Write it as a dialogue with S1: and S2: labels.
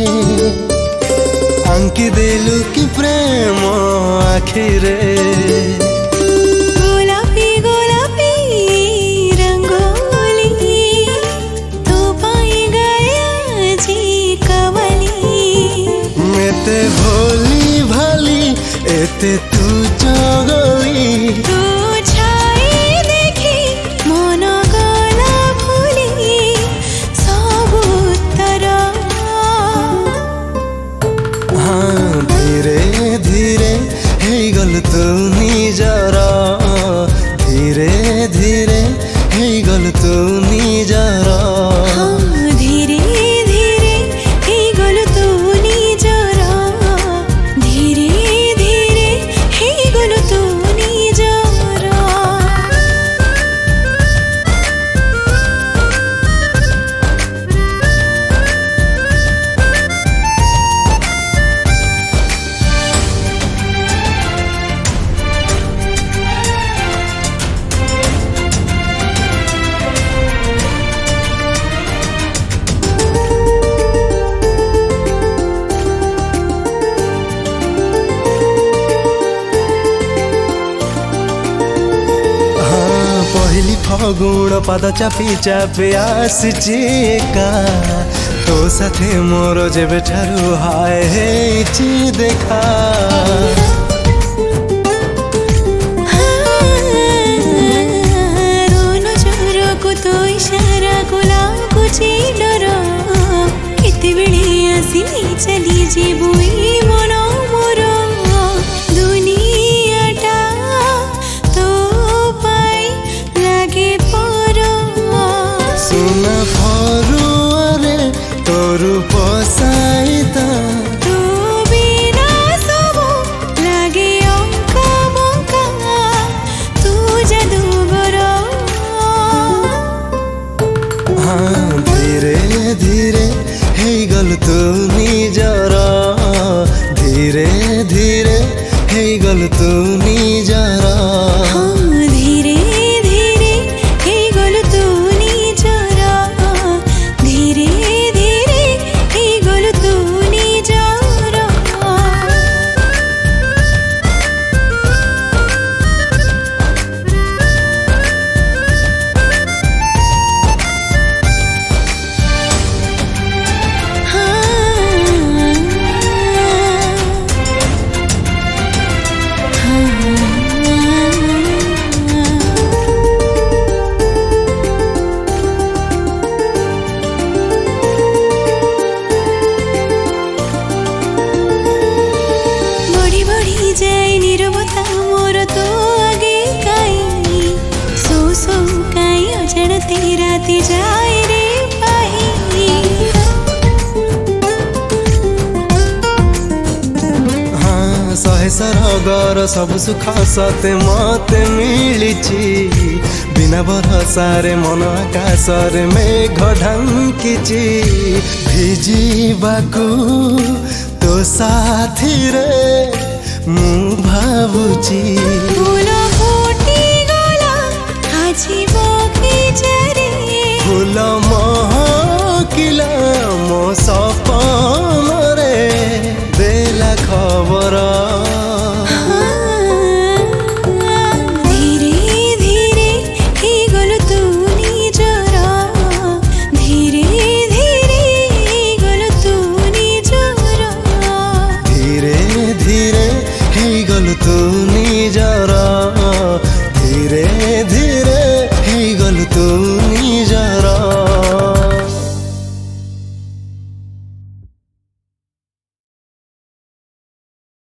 S1: आंकी देलु कि प्रेम आखिरे
S2: गोलापी गोलापी रंगोली तो पाई गया जी कवली
S1: मेते भोली भाली एते तू चगली
S2: तू छाई देखी मन गला भूली सब उत्तर
S1: हाँ धीरे धीरे हे गल तू निजर धीरे धीरे हे गल तू निजर
S2: हाँ धीरे धीरे हे गलु तू निजर धीरे धीरे हे गलु तू निजर
S1: पहली फगुण पाद चापी चापी आसीची एका तो साथे मोर जेबे ठारू हाय हेची देखा
S2: रोनो जोरको तो इशारा को लाଗୁଛି डर केते बेले आसी चली जीबुई मन मोर दुनियाटा तो पाई लागे पर
S1: सुना फरुआरे तोरू पसाइता
S2: तू बिना सब लागे अंक बंका तू जादूगर
S1: हाँ धीरे धीरे हे गल तू निजर धीरे धीरे हे गल तू निजर
S2: हाँ धीरे धीरे हे गलु तू निजर धीरे धीरे हे गलु तू निजर बड़ी बड़ी जाए नीरवता मोर तो आगे काई सो सो काई अजाणते राती जाए रे पाही
S1: हाँ शहे सरगर सब सुख सते मते मिलिची बिना भरोसारे मन आकाशरे मेघ ढांकिची भिजिबाकू तो साथी रे मु भावुची
S2: फूल फुटी गला आजी बगीचारे
S1: फूल महकिला मो